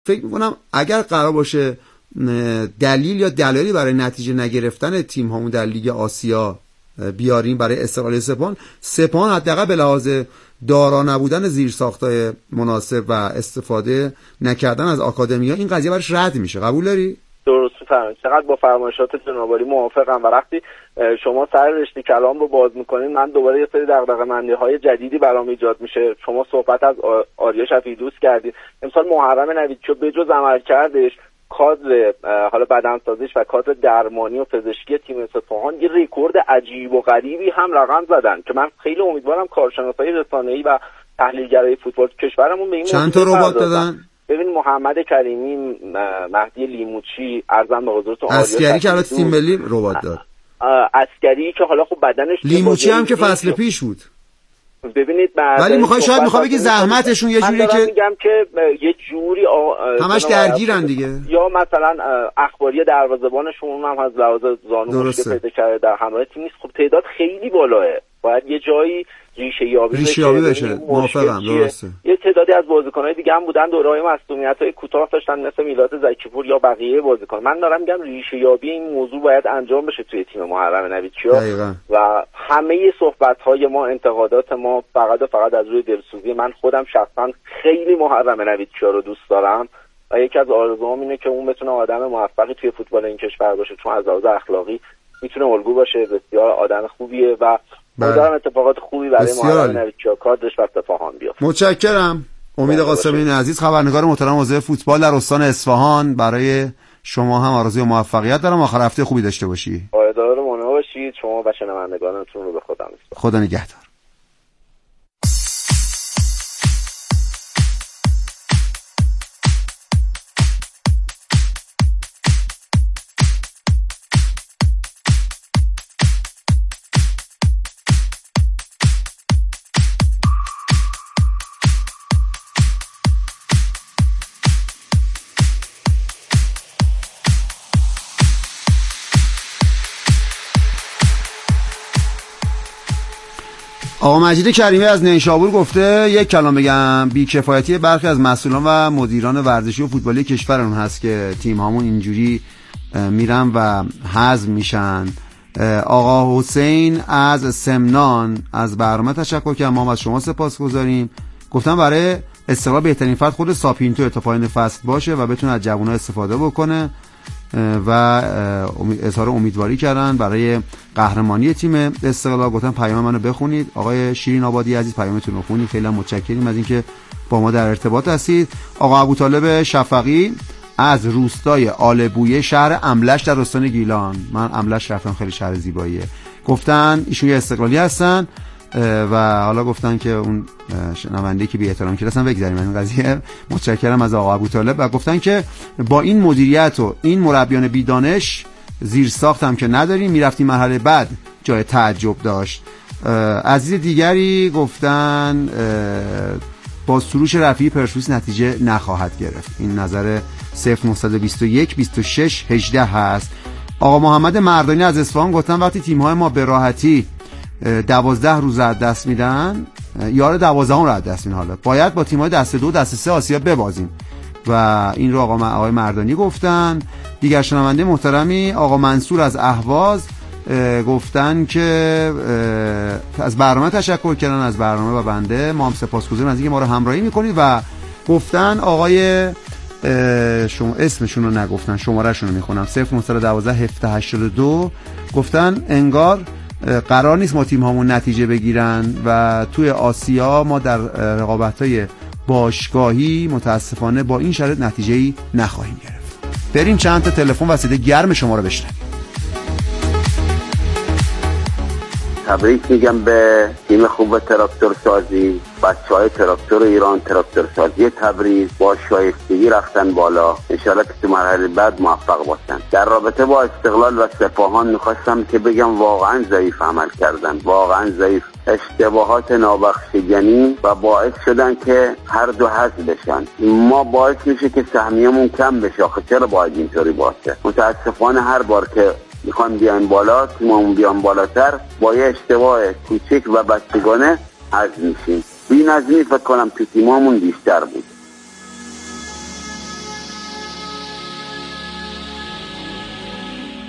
فکر میکنم اگر قرار باشه دلیل یا دلایلی برای نتیجه نگرفتن تیم هامون در لیگ آسیا بیاریم برای استقلال سپاهان حداقل به لحاظ دارا نبودن زیرساختای مناسب و استفاده نکردن از آکادمی‌ها، این قضیه براش رد میشه. قبول داری؟ درست فرمایید. چقدر با فرمایشات جناب عالی موافقم و وقتی شما سر رشته کلام رو باز میکنین من دوباره یه سری دغدغه‌مندی‌های جدیدی برام ایجاد میشه. شما صحبت از آریا شفیعی‌دوست کردید. امسال محرم نویدکیو بجز عملکردش، کادر حالا بدنسازیش و کادر درمانی و پزشکی تیم سپاهان یه رکورد عجیب و غریبی هم رقم زدن که من خیلی امیدوارم کارشناسای رسانه‌ای و تحلیلگرای فوتبال کشورمون به این چند تا ربات دادن. ببین محمد کریمی، مهدی لیموچی، ارزم به حضورتون عسکری که الان تیم ملی ربات داد، عسکری که حالا خب بدنش، لیموچی هم که فصل پیش بود. ببینید ولی میخوای بگی زحمتشون یه جوریه که میگم که یه جوری همش درگیرن دیگه، یا مثلا اخباری دروازه‌بانشون هم از لحاظ زانو مشکل پیدا کرده در همراه تیم نیست. خب تعداد خیلی بالاه، باید یه جایی ریشه یابی بشه. موافقم. درسته. یه تعدادی از بازیکن‌های دیگه هم بودن دوره‌های مصونیت‌های کوتاه داشتن مثل میلاد زکی‌پور یا بقیه بازیکن. من دارم میگم ریشه یابی این موضوع باید انجام بشه توی تیم محرم نویدکیو و همه صحبت‌های ما، انتقادات ما فقط از روی دلسوزی. من خودم شخصا خیلی محرم نویدکیو رو دوست دارم و یکی از آرزوام اینه که اون بتونه آدم موفقی توی فوتبال این کشور باشه، چون از لحاظ اخلاقی میتونه الگو باشه، بسیار آدم خوبیه و امیدوارم اتفاقات خوبی برای محرم نویدکیو کادرش و سپاهان بیفته. متشکرم. امید قاسمی عزیز، خبرنگار محترم حوزه فوتبال در استان اصفهان، برای شما هم آرزوی موفقیت دارم. آخر هفته خوبی داشته باشی. پایدار و مانع باشید شما و شنوندگانتون رو به خدا میسپارم. خدا نگهدار. آقا مجید کریمی از نیشابور گفته یک کلام بگم، بی‌کفایتی برخی از مسئولان و مدیران ورزشی و فوتبالی کشورمون هست که تیم هامون اینجوری میرن و حذف میشن. آقا حسین از سمنان از برنامه تشکر کردم. ما از شما سپاسگزاریم. گفتم برای استقلال بهترین فرد خود ساپینتو تا پایان فصل باشه و بتونه از جوونا استفاده بکنه و اظهار امیدواری کردن برای قهرمانی تیم استقلال. گفتن پیام منو بخونید. آقای شیرین آبادی عزیز پیامتون رو خوندید، خیلی متشکریم از اینکه با ما در ارتباط هستید. آقا ابوطالب شفقی از روستای آلبویه شهر املش در استان گیلان، من املش رفتم خیلی شهر زیباییه، گفتن ایشون یه استقلالی هستن و حالا گفتن که اون شنونده‌ای که بی احترامی کرد اصلا بگذاریم این قضیه. متشکرم از آقا ابوطالب و گفتن که با این مدیریت و این مربیان بیدانش زیر ساختم که نداریم، میرفتیم مرحله بعد جای تعجب داشت. عزیز دیگری گفتن با سروش رفیعی پرسپولیس نتیجه نخواهد گرفت. این نظر 0921 26 18 هست. آقا محمد مردانی از اصفهان گفتن وقتی تیم‌های ما به راحتی 12 روز از دست میدن، یار 12 رو از دست میدن، حالا باید با تیم‌های دسته 2 دسته 3 آسیا ببازیم و این رو آقای مردانی گفتن. دیگر شنونده محترمی آقا منصور از اهواز گفتن که از برنامه تشکر کردن، از برنامه و بنده ما هم سپاسگزاریم از اینکه ما رو همراهی میکنید و گفتن آقای شما اسمشون رو نگفتن، شمارهشون رو میخونم 0912 1782 گفتن انگار قرار نیست ما تیم هامون نتیجه بگیرن و توی آسیا ما در رقابت‌های باشگاهی متاسفانه با این شرایط نتیجه‌ای نخواهیم گرفت. بریم چند تا تلفن وسیله گرم شما رو بشنویم. تبریک میگم به تیم خوب تراکتور سازی، بچهای تراکتور ایران، تراکتور سازی تبریز با شایستگی رفتن بالا. انشالله که تو مرحله بعد موفق باشن. در رابطه با استقلال و سپاهان میخواستم که بگم واقعا ضعیف عمل کردن، واقعا ضعیف. اشتباهات نابخشودنی و باعث شدن که هر دو حذف بشن. ما باعث میشه که سهمیه‌مون کم بشه. آخه چرا باید اینطوری باشه؟ متاسفانه هر بار که میخوان بیان بالا، تیممون بیان بالاتر، با یه اشتباه کوچک و بچگانه حذف میشیم. بی‌نظمی فکر کنم تو تیممون بیشتر بود.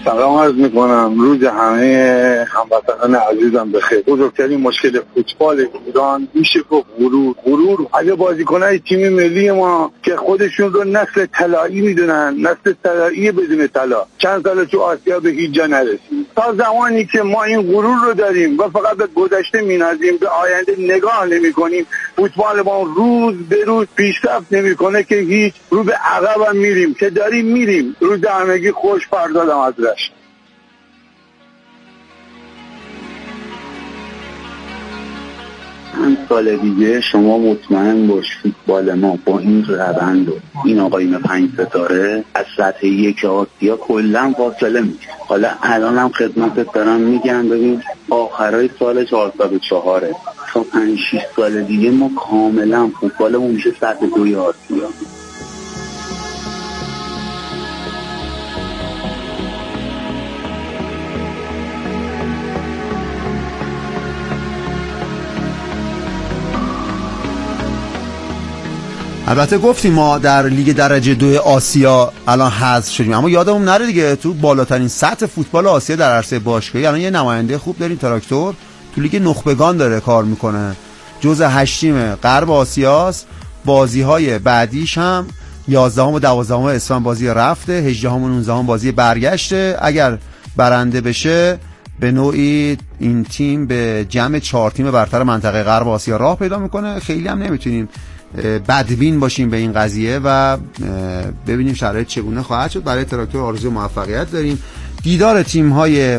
سلام عرض میکنم، روز همه هموطنان عزیزم بخیر. بزرگترین مشکل فوتبال ایران میشه گفت غرور. اگه بازیکنای تیم ملی ما که خودشون رو نسل طلایی میدونن، نسل طلایی بدون طلا، چند سال تو آسیا به هیچ جا نرسید. تا زمانی که ما این غرور رو داریم و فقط به گذشته مینازیم، به آینده نگاه نمیکنیم، فوتبال ما روز به روز پیشرفت نمیکنه که هیچ، رو به عقب هم میریم که داریم میریم. روز همگی خوش، پردادم ازش. چند سال دیگه شما مطمئن باش فوتبال ما با این روند و این آقایون 5 ستاره از سطح 1 آسیا کلا فاصله میگیره. حالا الانم خدمتت دارم میگم، ببین آخرای سال 404 تا 5-6 سال دیگه ما کاملا فوتبالمون میشه سطح 2 آسیا. البته گفتیم ما در لیگ درجه 2 آسیا الان حذف شدیم، اما یادمون نره دیگه تو بالاترین سطح فوتبال آسیا در عرصه باشگاهی الان یه نماینده خوب داریم، تراکتور تو لیگ نخبگان داره کار میکنه، جزء 8 تیم غرب آسیاست. بازی‌های بعدیش هم 11 و 12 اسفند بازی رفته، 18 و 19 بازی برگشته. اگر برنده بشه به نوعی این تیم به جمع 4 تیم برتر منطقه غرب آسیا راه پیدا میکنه. خیلی هم نمیتونیم بدبین باشیم به این قضیه و ببینیم شرایط چگونه خواهد شد. برای تراکتور آرزوی موفقیت داریم. دیدار تیم‌های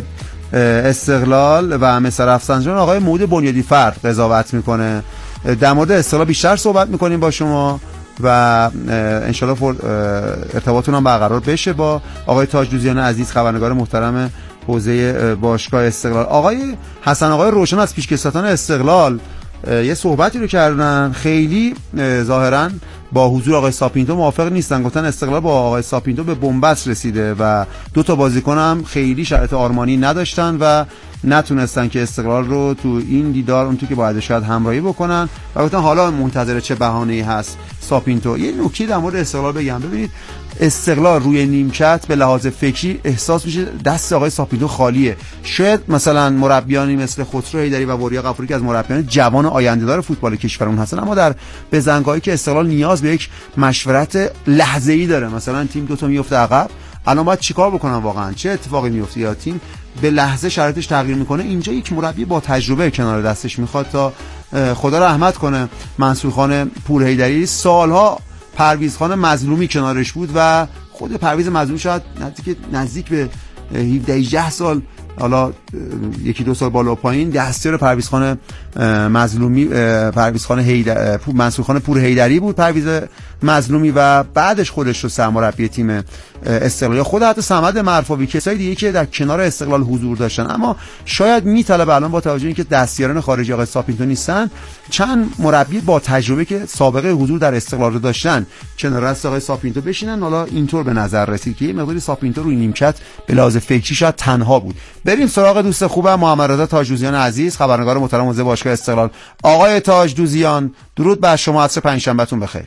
استقلال و مصر رفسنجان آقای موعود بنیادی فرد قضاوت میکنه. در مورد استقلال بیشتر صحبت میکنیم با شما و انشالله ارتباطتون هم برقرار بشه با آقای تاجدوزیان عزیز، خبرنگار محترم حوزه باشگاه استقلال. آقای حسن آقای روشن از پیشکسوتان استقلال یه صحبتی رو کردن، خیلی ظاهرا با حضور آقای ساپینتو موافق نیستن. گفتن استقلال با آقای ساپینتو به بنبست رسیده و 2 بازیکن هم خیلی شرایط آرمانی نداشتن و نتونستن که استقلال رو تو این دیدار اون تو که باید شاید همراهی بکنن و گفتن حالا منتظر چه بهانه‌ای هست ساپینتو. یه نکته در مورد استقلال بگم، ببینید استقلال روی نیمکت به لحاظ فکری احساس میشه دست آقای ساپینتو خالیه. شاید مثلا مربیانی مثل خسرو حیدری و وریا غفوری که از مربیان جوان آینده‌دار فوتبال کشورمون هستن، اما در بزنگاهی که استقلال نیاز به یک مشورت لحظه‌ای داره، مثلا تیم 2 میفته عقب، الان باید چیکار بکنن، واقعا چه اتفاقی میفته، یا تیم به لحظه شرایطش تغییر میکنه، اینجا یک مربی با تجربه کنار دستش میخواد تا خدا رحمت کنه منصورخان پورحیدری سالها پرویزخان مظلومی کنارش بود و خود پرویز مظلومی شاید نزدیک به 17-18 سال، حالا 1-2 سال بالا و پایین، دستیار پرویزخان مظلومی، پرویزخان منصورخان پورحیدری بود پرویز مظلومی و بعدش خودش رو سرمربی تیم استقلال، خود حتی صمد مرفوی، کسای دیگه که در کنار استقلال حضور داشتن. اما شاید میطلبه الان با توجه اینکه دستیاران خارجی آقای ساپینتو نیستن، چند مربی با تجربه که سابقه حضور در استقلال رو داشتن کنار دست آقای ساپینتو بشینن. حالا اینطور به نظر رسید که یه مقداری ساپینتو روی نیمکت به لحاظ فکری شاید تنها بود. بریم سراغ دوست خوبم محمد رضا تاجدوزیان عزیز، خبرنگار محترم حوزه باشگاه استقلال. آقای تاجدوزیان درود بر شما، عصر پنجشنبهتون بخیر.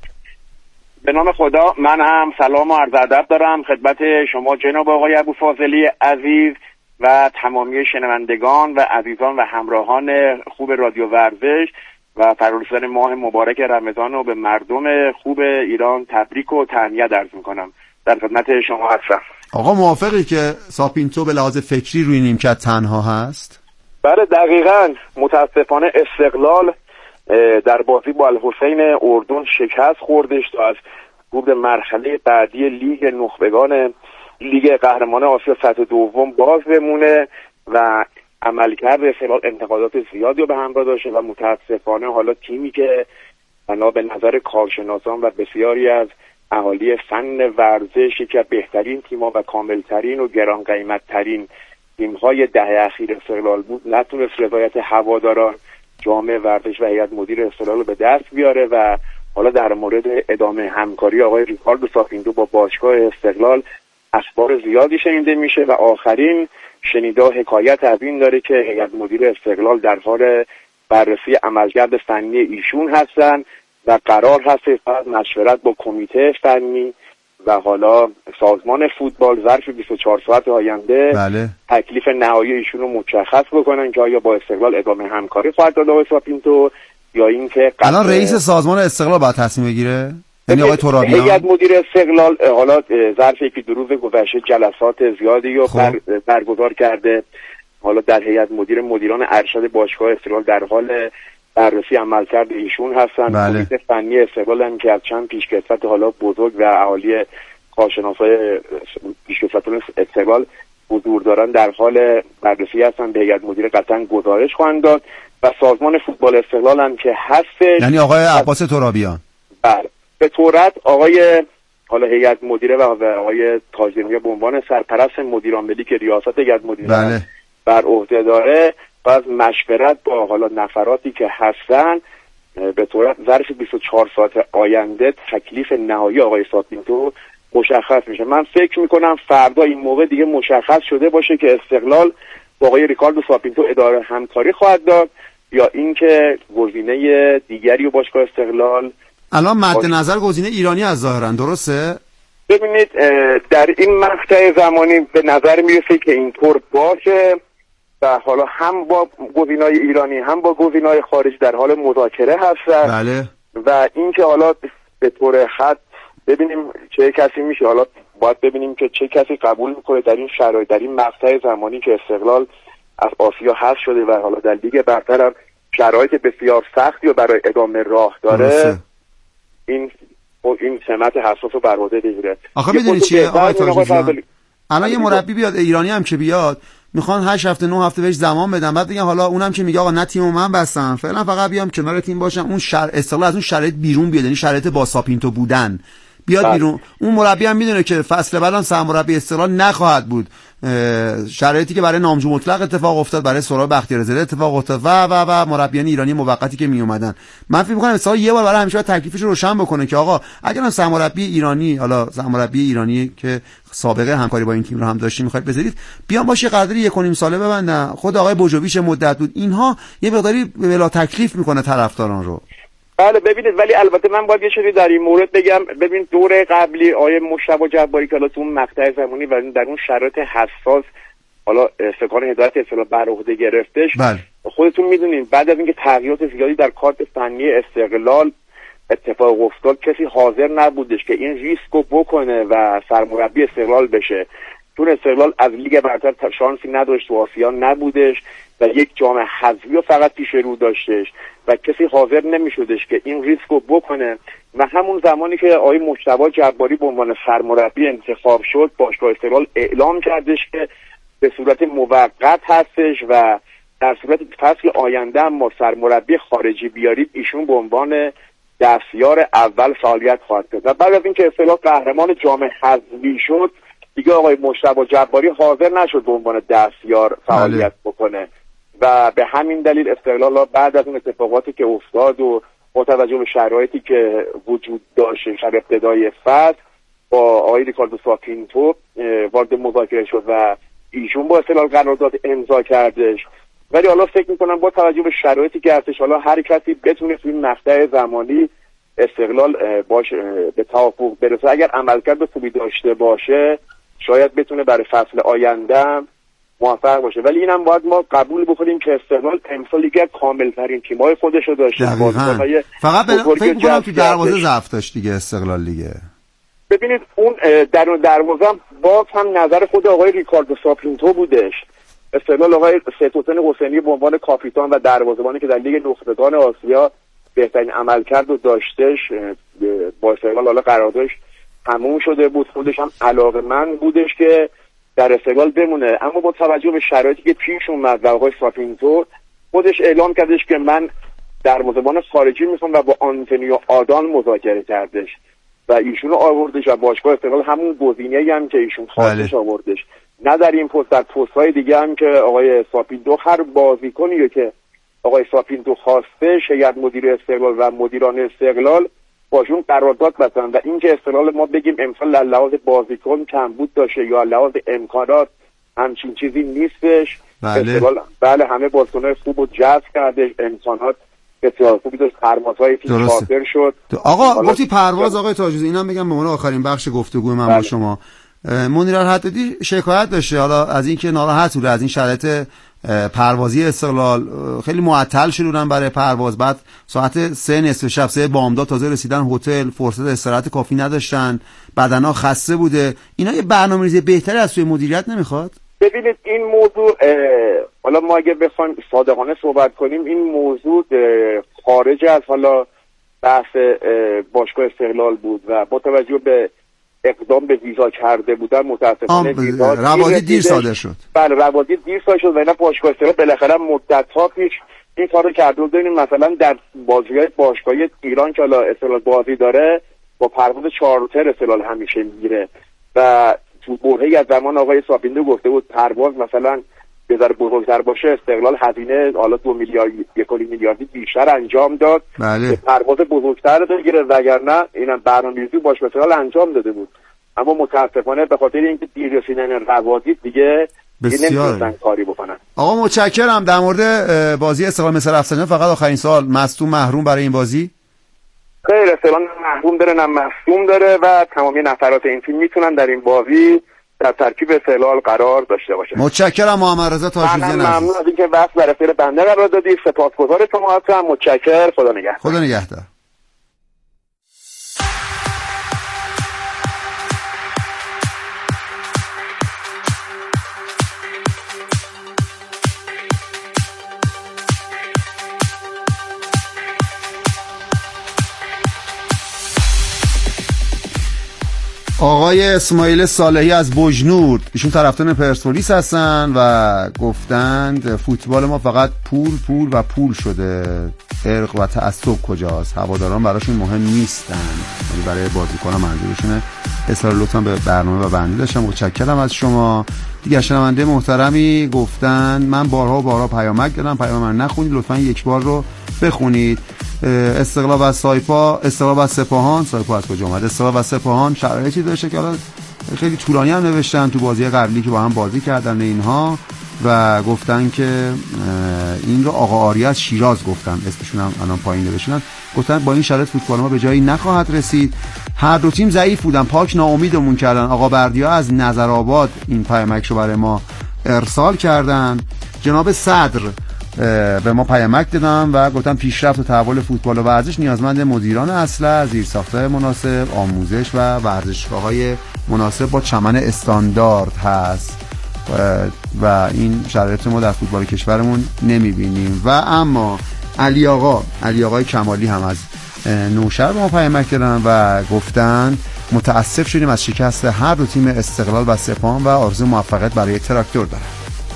به نام خدا، من هم سلام و عرض ادب دارم خدمت شما جناب آقای ابوفاضلی عزیز و تمامی شنوندگان و عزیزان و همراهان خوب رادیو ورزش و فرارسیدن ماه مبارک رمضان و به مردم خوب ایران تبریک و تهنیت عرض میکنم. در خدمت شما هستم. آقا موافقی که ساپینتو به لحاظ فکری روی نیمکت تنها هست؟ بله دقیقاً. متاسفانه استقلال در بازی با الحسین اردن شکست خوردش تا از ورود مرحله بعدی لیگ نخبگان لیگ قهرمانان آسیا سطح دوم باز بمونه و عملکرد استقلال انتقادات زیادی رو به همراه داشته و متاسفانه حالا تیمی که بنا به نظر کارشناسان و بسیاری از اهالی فن ورزش یکی از بهترین تیم‌ها و کاملترین و گران قیمت‌ترین تیم‌های دهه اخیر استقلال بود، نتونست رضایت هواداران، جامعه ورزش و هیئت مدیره استقلال رو به دست بیاره و حالا در مورد ادامه همکاری آقای ریکاردو ساپینتو با باشگاه استقلال اخبار زیادی شنیده میشه و آخرین شنیده حکایت از این داره که هیئت مدیره استقلال در حال بررسی عملکرد فنی ایشون هستن و قرار هست از مشورت با کمیته فنی و حالا سازمان فوتبال ظرف 24 ساعت آینده بله. تکلیف نهایی ایشون رو مشخص بکنن که آیا با استقلال ادامه همکاری خواهد داد آقای ساپینتو یا اینکه الان رئیس سازمان استقلال باید تصمیم بگیره، یعنی آقای ترابیان. هیئت مدیره استقلال حالا ظرف یکی دو روز گذشته جلسات زیادی رو برگزار کرده. حالا در هیئت مدیران ارشد باشگاه استقلال در حال بررسی عملکرد ایشون هستن. کمیته فنی استقلال هم که از چند پیشکسوت حالا بزرگ و اهالی کارشناسای پیشکسوتان استقلال حضور دارن در حال بررسی هستن، به هیئت مدیره قطعا گزارش خواهند داد و سازمان فوتبال استقلال هم که هستش، یعنی آقای عباس ترابیان. بله، به طورت آقای حالا هیئت مدیره و آقای تاج‌نیا به عنوان سرپرست مدیر عاملی که ریاست هیئت مدیره بر عهده داره، باز مشورت با حالا نفراتی که هستن به طورت ظرف 24 ساعت آینده تکلیف نهایی آقای ساپینتو مشخص میشه. من فکر میکنم فردا این موقع دیگه مشخص شده باشه که استقلال با آقای ریکاردو ساپینتو ادامه همکاری خواهد داد یا اینکه گزینه دیگری و باشگاه استقلال. الان مد نظر گزینه ایرانی از ظاهرا، درسته؟ ببینید در این مقطع زمانی به نظر میرسه که اینطور باشه و حالا هم با گزینه‌های ایرانی هم با گزینه‌های خارجی در حال مذاکره هستن. بله. و اینکه حالا به طور خط ببینیم چه کسی میشه، حالا باید ببینیم که چه کسی قبول میکنه در این شرایط، در این مقطع زمانی که استقلال از آسیا حذف شده و حالا در لیگ برتر هم شرایط بسیار سختی و برای ادامه راه داره. این سمت حساس رو بر عهده بگیره. آخه میدونی چیه آقای تاج‌نیا، الان یه مربی بیاد ایرانی هم که بیاد میخوان 8 هفته 9 هفته بهش زمان بدن، بعد بگن حالا اونم که میگه آقا نه تیمو من بستم، فعلا فقط بیام کنار تیم باشم، اون استقلال از اون شرایط بیرون بیاد، یعنی شرایط با ساپینتو بودن بیاد بیرون. اون مربی هم میدونه که فصل بعدم سرمربی استقلال نخواهد بود، شرایطی که برای نامجو مطلق اتفاق افتاد، برای سهراب بختیاری‌زاده اتفاق افتاد و مربیان ایرانی موقتی که می اومدن. من فکر می‌کنم استقلال یه بار برای همیشه تکلیفش رو روشن بکنه که آقا اگر سرمربی ایرانی، حالا سرمربی ایرانی که سابقه همکاری با این تیم رو هم داشتیم می‌خواید بذارید بیان باشه قرارداد 1.5 ساله ببندن. خود آقای بوجوویچ مدت بود، اینها یه مقداری بلا تکلیف می‌کنه طرفداران رو. بله ببینید، ولی البته من باید یه چیزی در این مورد بگم. ببین دور قبلی آیه مشتبه جباری که حالا تو اون مقطع زمانی و در اون شرایط حساس حالا سکان هدایت اصطلاح بر عهده گرفتش، خودتون میدونین بعد از اینکه تغییرات زیادی در کادر فنی استقلال اتفاق افتاد کسی حاضر نبودش که این ریسک رو بکنه و سرمربی استقلال بشه، چون استقلال از لیگ برتر شانسی نداشت، تو آسیا نبودش و یک جام حذفی رو فقط پیش رو داشتش و کسی حاضر نمیشدش که این ریسک رو بکنه. و همون زمانی که آقای مجتبی جباری به عنوان سرمربی انتخاب شد، باشگاه استقلال اعلام کردش که به صورت موقت هستش و در صورت فصل آینده ما سرمربی خارجی بیارید ایشون به عنوان دستیار اول فعالیت خواهد کرد. و بعد از اینکه استقلال قهرمان جام حذفی شد دیگه آقای مجتبی جباری حاضر نشد به عنوان دستیار فعالیت بکنه و به همین دلیل استقلال بعد از اون اتفاقاتی که افتاد و با توجه به شرایطی که وجود داشت در ابتدای فصل با آقای ریکاردو ساپینتو وارد مذاکره شد و ایشون با استقلال قرارداد امضا کردش. ولی حالا فکر میکنم با توجه به شرایطی که هستش حالا هر کسی بتونه توی این مقطع زمانی استقلال باش به توافق برسه، اگر عملکرد خوبی داشته باشه شاید بتونه برای فصل آینده موفق باشه. ولی اینم باید ما قبول بکنیم که استقلال امسال دیگه کامل‌ترین تیم‌های خودش رو داشته. فقط فکر کنم تو دروازه ضعف داشت دیگه استقلال دیگه. ببینید اون در دروازه باز هم نظر خود آقای ریکاردو ساپینتو بودش. استقلال آقای سیدحسین حسینی به عنوان کاپیتان و دروازه‌بانی که در لیگ نخبگان آسیا بهترین عملکرد رو داشتش، با استقلال حالا قراردادش تموم شده بود، خودش هم علاقه‌مند بودش که در استقلال بمونه، اما با توجه به شرایطی که پیش اومد و آقای ساپینتو خودش اعلام کردش که من دروازه‌بان خارجی میخوام و با آنتونیو آدان مذاکره کردش و ایشونو آوردش و باشگاه استقلال همون گزینه‌ای هم که ایشون خواستش آوردش. نه در این پست، در پست‌های دیگه هم که آقای ساپینتو هر بازیکنی که آقای ساپینتو خواسته هیئت مدیره استقلال و مدیران استقلال باشون قرارداد بستن و اینکه استقلال ما بگیم امسال لحاظ بازیکن کمبود داشته یا لحاظ امکانات همچین چیزی نیستش. استقلال بله همه بازیکن‌های خوب رو جذب کرده، امکانات بسیار خوبی داشت، پروازهای تیم چارتر شد. آقا گفتی پرواز آقای تاج‌روزی، اینم بگم به عنوان آخرین بخش گفتگو من با شما. منیر الحدادی شکایت داشته حالا از اینکه ناراحت بوده از این شرایط پروازی استقلال، خیلی معطل شدن برای پرواز، بعد ساعت 3 نصف شب 3 بامداد تازه رسیدن هتل، فرصت استراحت کافی نداشتن، بدنها خسته بوده. اینا یه برنامه‌ریزی بهتری از سوی مدیریت نمیخواد؟ ببینید این موضوع حالا ما اگه بخوایم صادقانه صحبت کنیم، این موضوع خارج از حالا بحث باشگاه استقلال بود و با توجه به اقدام به ویزا کرده بودن متاسفانه روادی دیر صادر شد. بله روادی دیر صادر شد و اینا باشگاه استقلال بالاخره مدت‌ها پیش این کارو کرده بود. مثلا در بازی‌های باشگاهی ایران که حالا استقلال بازی داره با پرواز چارتر استقلال همیشه میگیره و تو برهه‌ای از زمان آقای سابیندو گفته بود پرواز مثلا به ذره بزرگتر باشه استقلال هزینه حالا 2 میلیارد 1 میلیاردی بیشتر انجام داد. بله. پرواز بزرگتر بگیره، وگرنه اینم برنامه‌ریزی باشه استقلال انجام داده بود. اما متاسفانه به خاطر اینکه دیر رسیدن روادی دیگه نمی‌تونن کاری بکنن. آقا متشکرم. در مورد بازی استقلال مصر رفسنجان فقط آخرین سوال، مصدوم محروم برای این بازی؟ خیر، استقلال محروم داره نه مصدوم داره و تمامی نفرات این تیم میتونن در این بازی در ترکیب استقلال قرار داشته باشه. متشکرم محمد رضا تاج‌روزی عزیز. ممنون از اینکه وقت برای اختیار بنده قرار دادید. سپاسگزار شما هستم. متشکرم. خدا نگهدار. خدا نگهدار. آقای اسماعیل صالحی از بجنورد، ایشون طرفدار پرسپولیس هستن و گفتند فوتبال ما فقط پول و پول شده، ارق و تعصب کجاست، هواداران براشون مهم نیستن، یعنی برای بازیکن‌ها منظورشونه. اصرار لطفا به برنامه و بندی داشتم. متشکرم از شما. دیگه شنونده محترمی گفتند من بارها پیامک دادم، پیام من نخونید، لطفا یک بار رو بخونید. استقلال و سایپا، استقلال و سپاهان، سایپا از کجا اومد؟ استقلال و سپاهان شرایطی داشته که حالا خیلی طولانی هم نوشتن تو بازی قبلی که با هم بازی کردن اینها و گفتن که این رو آقا آریا از شیراز گفتن، اسمشون هم الان پایین نوشتن، گفتن با این شرایط فوتبال ما به جایی نخواهد رسید. هر دو تیم ضعیف بودن، پاک ناامیدمون کردن. آقا بردیا از نظرآباد این پیامک رو برای ما ارسال کردن. جناب صدر به ما پیامک دادن و گفتن پیشرفت و تحول فوتبال و ورزش نیازمند مدیران اسلحه، زیرساخت‌های مناسب، آموزش و ورزشگاه‌های مناسب با چمن استاندارد هست و این شرایط ما در فوتبال کشورمون نمی‌بینیم. و اما علی آقای کمالی هم از نوشهر به ما پیامک دادن و گفتن متاسف شدیم از شکست هر دو تیم استقلال و سپاهان و آرزو موفقیت برای تراکتور دارن.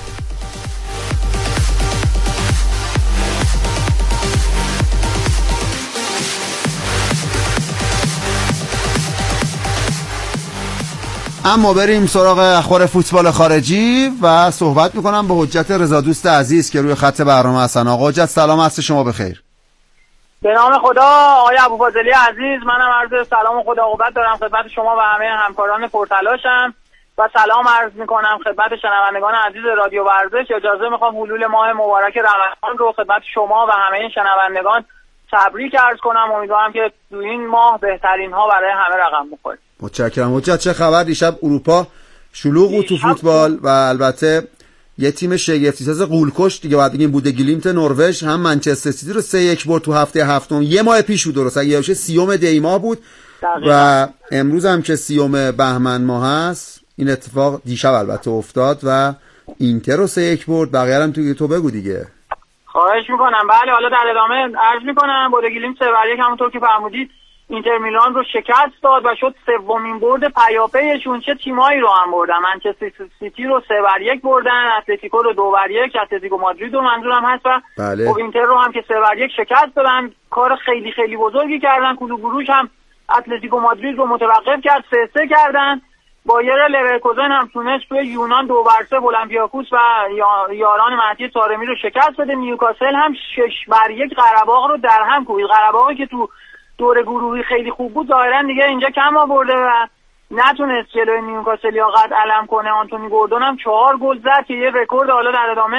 اما بریم سراغ اخبار فوتبال خارجی و صحبت میکنم به حجت رضا دوست عزیز که روی خط برنامه هستن. آقا حجت سلام، عصر شما بخیر. به نام خدا. آقای ابوفاضلی عزیز، منم عرض سلام و خدا عقوبت دارم خدمت شما و همه همکاران پرتلاشم و سلام عرض میکنم خدمت شنوندگان عزیز رادیو ورزش. اجازه میخوام حلول ماه مبارک رمضان رو خدمت شما و همه شنوندگان تبریک عرض کنم. امیدوارم که تو این ماه بهترین ها برای همه رقم بخوره. متشکرم. حجت چه خبر؟ دیشب اروپا شلوغ بود تو فوتبال و البته یه تیم شگفتی ساز غولکش دیگه بعد بگیم بودگلیمت نروژ هم منچستر سیتی رو 3-1 برد تو هفته هفتم. یه ماه پیش بود درست، اگه باشه 30 دی ماه بود و امروز هم که 30 بهمن ماه هست این اتفاق دیشب البته افتاد و اینتر رو 3-1 برد. بقیه هم تو بگو دیگه. خواهش میکنم. بله حالا در ادامه عرض میکنم بودگلیمت 3-1 همونطور که فرمودید اینتر میلان رو شکست داد و شد سومین برد پیاپیشون. چه تیمایی رو هم بردن؟ منچستر سیتی رو 3-1 بردن، اتلتیکو رو 2-1، اتلتیکو مادرید رو منظورم هست و بله. اینتر رو هم که 3-1 شکست دادن. کار خیلی خیلی بزرگی کردن. کلوب بروژ هم اتلتیکو مادرید رو متوقف کرد، 3-3 کردن. بایر لورکوزن هم تونست توی یونان 2-3 اولمپیاکوس و یاران مهدی طارمی رو شکست بده. نیوکاسل هم 6-1 قره‌باغ رو در هم کوبید. قره‌باغی که تو دور گروهی خیلی خوب بود ظاهرا دیگه اینجا کم آورده و نتونست جلوی نیوکاسل یا قد علم کنه. آنتونی گوردون هم 4 گل زد که یه رکورد حالا در ادامه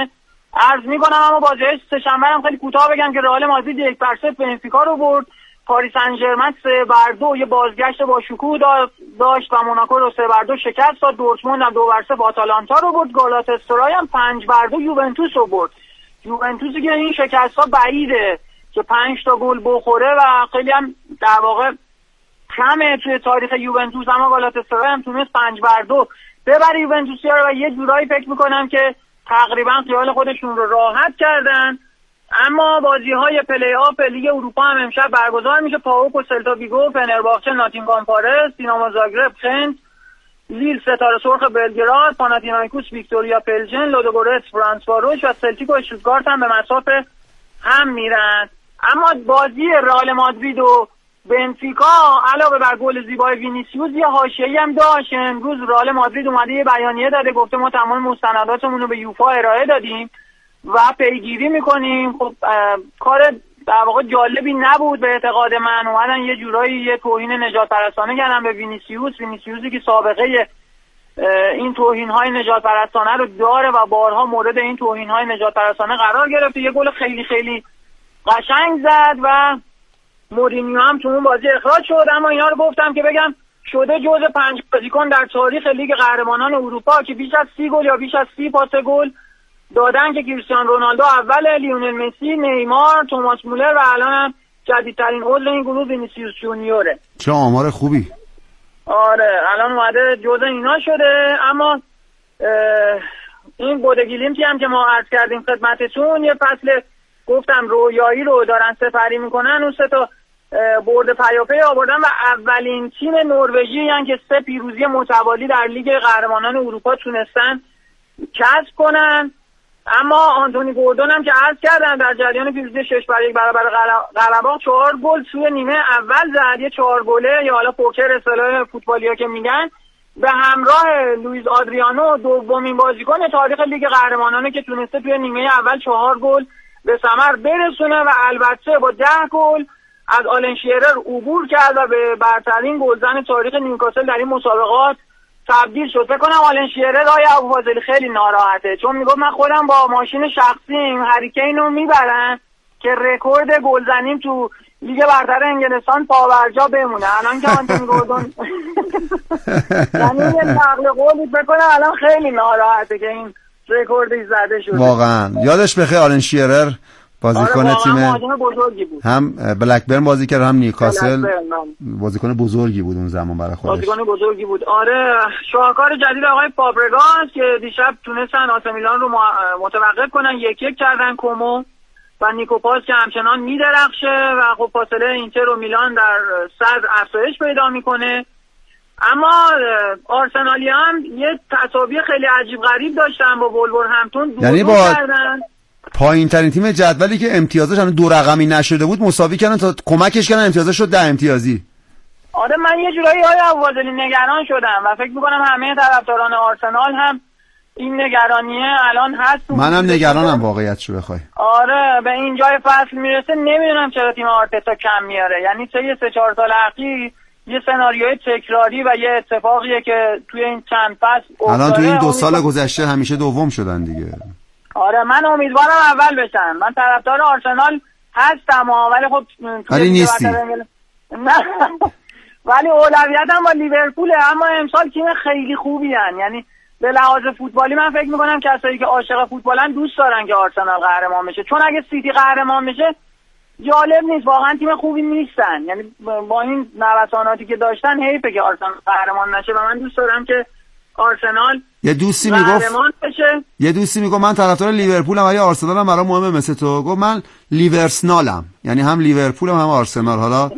عرض میکنم. اما بازی سه‌شنبه هم خیلی کوتاه بگم که رئال مادرید 1-0 بنفیکا رو برد، پاریس سن ژرمن 3-2 یه بازگشت با شکوه داشت و موناکو رو 3-2 شکست داد. دورتموند هم 2-0 آتالانتا رو برد. گالاتاسرای هم 5-2 یوونتوس رو برد. یوونتوسی که این شکست‌ها بعیده که 5 تا گل بخوره و خیلی هم در واقع کمه توی تاریخ یوونتوس، اما گالاتاسرای هم تونست 5-2 ببره یوونتوسیا رو و یه جورایی فکر میکنم که تقریبا خیال خودشون رو راحت کردن. اما بازی‌های پلی آف لیگ اروپا هم امشب برگزار میشه. پاوک و سلتا ویگو، فنرباخچه، ناتینگهام فارست، دینامو زاگرب، خنت، لیل ستاره سرخ بلگراد، پاناتینایکوس ویکتوریا پلژن، لودوگورتس فرانسواروش و سلتیک و اشتوتگارت هم به مسافه هم میرن. اما بازی رئال مادرید و بنفیکا علاوه بر گل زیبای وینیسیوس یه حاشیه‌ای هم داشت. امروز رئال مادرید اومده یه بیانیه داده، گفته ما تمام مستنداتمون رو به یوفا ارائه دادیم و پیگیری میکنیم. خب کار در واقع جالبی نبود به اعتقاد من. اومدن یه جورایی یه توهین نجات پرستانه کردن به وینیسیوسی که سابقه این توهین‌های نجات پرستانه رو داره و بارها مورد این توهین‌های نجات پرستانه قرار گرفته. یه گل خیلی خیلی قشنگ زد و مورینیو هم تو اون بازی اخراج شد. اما اینا رو گفتم که بگم شده جزء 5 بازیکن در تاریخ لیگ قهرمانان اروپا که بیش از 30 گل یا بیش از 30 پاس گل دادن، که کریستیانو رونالدو اول، لیونل مسی، نیمار، توماس مولر و الان هم جدیدترین عضو این گروه وینیسیوس جونیوره. چه آمار خوبی. آره الان اومده جزء اینا شده. اما این بودگیلیمتی هم که ما عرض کردیم خدمتتون، یه فصل گفتم رویایی رو دارن سپری میکنن. اون 3 تا برد پیاپی آوردن و اولین تیم نروژی هستن که 3 پیروزی متوالی در لیگ قهرمانان اروپا تونستن کسب کنن. اما آنتونی گوردون هم که عرض کردن در جریان پیروزی 6-1 برابر قره‌باغ 4 گل توی نیمه اول زد. یه 4 گله یا حالا پوکر اصطلاح فوتبالیا که میگن، به همراه لوئیس آدریانو دومین بازیکن تاریخ لیگ قهرمانانه که تونسته توی نیمه اول 4 گل به ثمر برسونه و البته با 10 گل از آلن شیرر عبور کرد و به برترین گلزن تاریخ نیوکاسل در این مسابقات تبدیل شد. فکر کنم آلن شیرر آقای ابوفاضلی خیلی ناراحته، چون میگفت من خودم با ماشین شخصیم هریکین رو میبرن که رکورد گلزنیم تو لیگ برتر انگلستان پاورجا بمونه. الان که آنتونی گوردون یعنی یه نقل قولی فکر کنم الان خیلی ناراحته که این رکوردی زده شده. واقعا یادش بخیر آلن شیرر بازیکن تیم هم بلکبرن بازی کرد هم نیوکاسل، بازیکن بزرگی بود اون زمان برای خودش، بازیکن بزرگی بود. آره شاهکار جدید آقای فابرگاس که دیشب تونستن آسه میلان رو متوقف کنن، 1-1 کردن کومو و نیکوپاس که همچنان میدرخشه و خب فاصله اینتر و میلان در صدر افزایش پیدا میکنه. اما آرسنالی هم یه تساوی خیلی عجیب غریب داشتن با ولورهمپتون، یعنی با پایین ترین تیم جدولی که امتیازش هنوز 2 رقمی نشده بود مساوی کردن تا کمکش کردن امتیازش شد 10 امتیازی. آره من یه جورایی ابوفاضلی نگران شدم و فکر میکنم همه طرفداران آرسنال هم این نگرانیه الان هست. منم نگرانم واقعیتشو بخوای. آره به این جای فصل میرسه نمیدونم چرا تیم آرتتا کم میاره. یعنی طی 3-4 سال اخیر یه سناریوی تکراری و یه اتفاقیه که توی این چند فصل الان توی این 2 سال گذشته همیشه دوم شدن دیگه. آره من امیدوارم اول بشن. من طرفدار آرسنال هستم ولی خب ولی نیستی. ولی اولویتم با لیورپوله. اما امسال تیم خیلی خوبی هن. یعنی به لحاظ فوتبالی من فکر میکنم کسایی که عاشق فوتبالن دوست دارن که آرسنال قهرمان بشه، چون اگه سیتی قهرمان بشه جالب نیست، واقعا تیم خوبی نیستن. یعنی با این نوساناتی که داشتن حیفه که آرسنال قهرمان نشه و من دوست دارم که آرسنال یه دوستی میگفت من طرفدار لیورپولم ولی آرسنالم برام مهمه مثل تو. گفت من لیورسنالم، یعنی هم لیورپولم هم آرسنال. حالا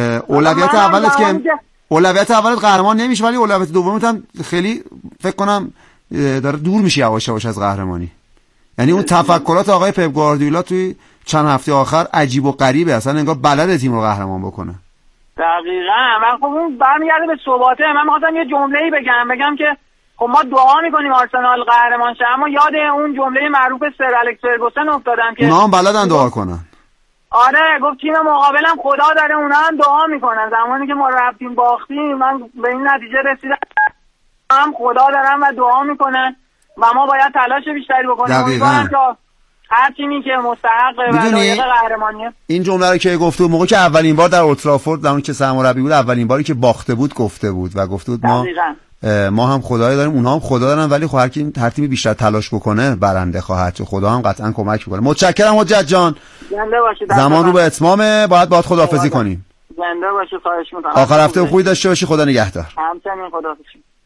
اولویت اولت قهرمان نمیشه ولی اولویت دومت هم خیلی فکر کنم داره دور میشه یواش یواش از قهرمانی. یعنی اون تفکرات آقای پپ گواردیولا توی چند هفته آخر عجیب و غریبه، اصلا انگار بلد تیم رو قهرمان بکنه. دقیقاً. من خب اون برمیگرده به ثباته. من می‌خواستم یه جمله‌ای بگم که خب ما دعا می‌کنیم آرسنال قهرمان شه، اما یاد اون جمله معروف سر الکس فرگوسن افتادم که اونا هم بلدن دعا کنن. آره گفت تیم مقابلم خدا داره، اونا هم دعا میکنن. زمانی که ما رفتیم باختیم من به این نتیجه رسیدم هم خدا دارن و دعا میکنن و ما باید تلاش بیشتری بکنیم. امیدوارم که هر تیمی که مستحق و لایق قهرمانیه. این جمله رو که گفته بود موقعی که اولین بار در اولترافورد زمانی که سرمربی بود، اولین باری که باخته بود گفته بود و گفته بود ما هم خدای داریم، اونها هم خدا دارن، ولی خب هر تیمی بیشتر تلاش بکنه برنده خواهد شد. خدا هم قطعا کمک میکنه. متشکرم حجت جان. زمان رو به اتمامه، باید خداحافظی کنیم. زنده باشی، خواهش می‌کنم. آخر هفته خوبی داشته باشی. خدا نگهدار. همچنین، خداحافظ.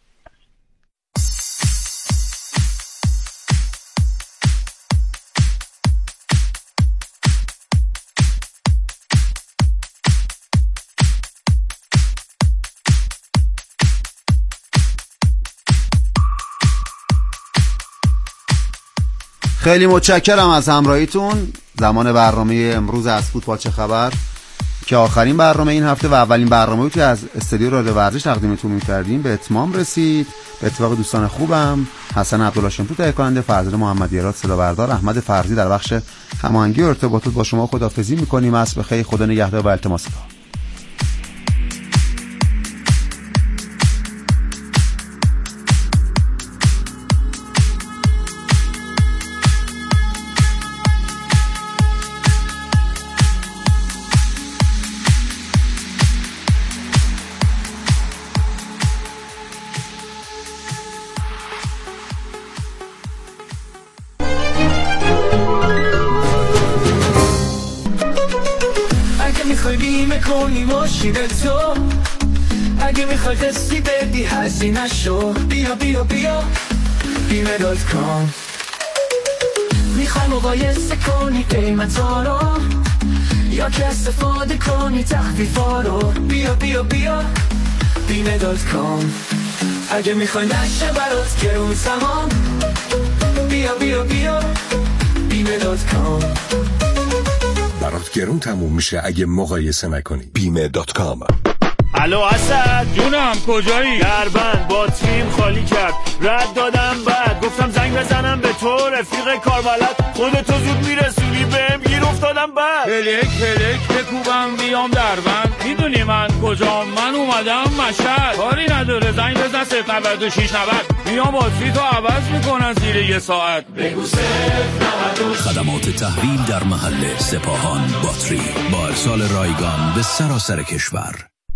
خیلی متشکرم از همراهیتون. زمان برنامه امروز از فوتبال چه خبر که آخرین برنامه این هفته و اولین برنامه که از استودیو رادیو ورزش تقدیمتون می‌کردیم به اتمام رسید. به اتفاق دوستان خوبم حسن عبداللهشون تهیه کننده، فرزاد محمدی راد صدا بردار، احمد فرزی در بخش هماهنگی و ارتباطات با شما خداحافظی می‌کنیم. اسب خیر، خدا نگهدار و التماس دعا. اگه میخوای قسطی بدی هزینه شو، بیا بیا بیا بیمه.com. میخوای مقایسه کنی قیمتا رو یا که استفاده کنی تخفیفا رو، بیا بیا بیا بیمه.com. اگه میخوای نشه برات گرون زمان، بیا بیا بیا بیمه.com. برات گرون تموم میشه اگه مقایسه نکنی. بیمه.com. الو اسد جونم، کجایی؟ دربند باتریم خالی کرد، رد دادم، بعد گفتم زنگ بزنم به تو رفیق کاربلد، خودتو زود میرسونی بهم، گیر افتادم بعد هلک بکوبم بیام دربند. میدونی من کجام؟ من اومدم مشهد. کاری نداره زنگ بزن 09690 میام باتری تو عوض میکنن زیر یه ساعت. بگو 092. خدمات تحویل در محل سپاهان باتری با ارسال رایگان به سراسر کشور.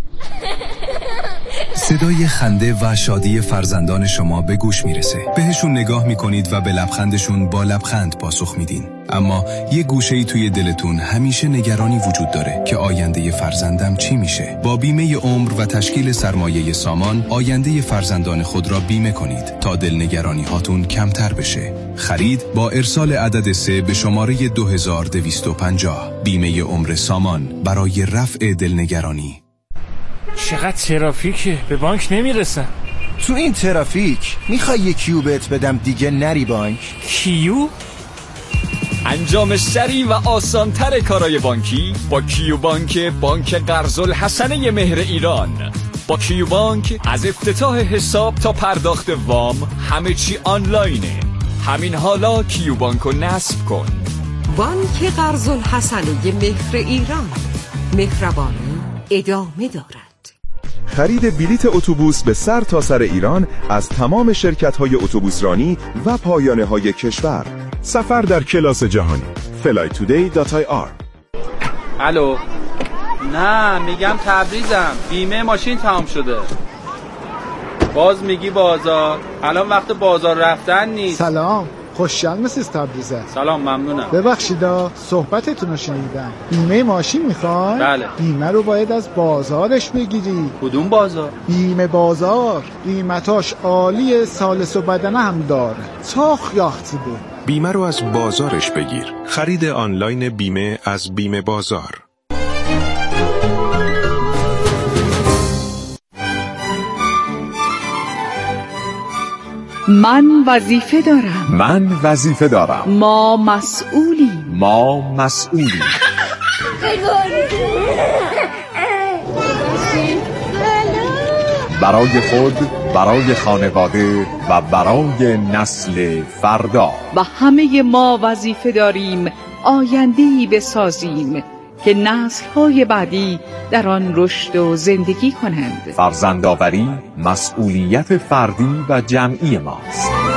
صدای خنده و شادی فرزندان شما به گوش میرسه. بهشون نگاه میکنید و به لبخندشون با لبخند پاسخ میدین. اما یه گوشه‌ای توی دلتون همیشه نگرانی وجود داره که آینده فرزندم چی میشه. با بیمه عمر و تشکیل سرمایه سامان آینده فرزندان خود را بیمه کنید تا دلنگرانی هاتون کمتر بشه. خرید با ارسال عدد 3 به شماره 2250. بیمه عمر سامان برای رفع دلنگرانی. چقدر ترافیکه، به بانک نمیرسن. تو این ترافیک میخوای یه کیو بهت بدم دیگه نری بانک؟ کیو؟ انجام سریع و آسان‌تر کارهای بانکی با کیو بانک، بانک قرض‌الحسنه مهر ایران. با کیو بانک از افتتاح حساب تا پرداخت وام همه چی آنلاینه. همین حالا کیو بانکو نصب کن. بانک قرض‌الحسنه مهر ایران، مهربانی ادامه دارد. خرید بلیت اتوبوس به سر تا سر ایران از تمام شرکت‌های اتوبوسرانی و پایانه‌های کشور. سفر در کلاس جهانی. flytoday.ir. الو، نه میگم تبریزم، بیمه ماشین تمام شده. باز میگی بازار، الان وقت بازار رفتن نیست. سلام، خوشحال مسیز تبریزه. سلام، ممنونم. ببخشیدا صحبتتون رو شنیدم. بیمه ماشین میخوای؟ بله. بیمه رو باید از بازارش بگیری. کدوم بازار؟ بیمه بازار. قیمتاش عالیه، سالس و بدنه هم داره. تاخ یاختی بود. بیمه رو از بازارش بگیر. خرید آنلاین بیمه از بیمه بازار. من وظیفه دارم. من وظیفه دارم. ما مسئولیم. ما مسئولیم. برای خود، برای خانواده و برای نسل فردا. و همه ما وظیفه داریم آینده‌ای بسازیم که نسل‌های بعدی در آن رشد و زندگی کنند. فرزندآوری مسئولیت فردی و جمعی ماست.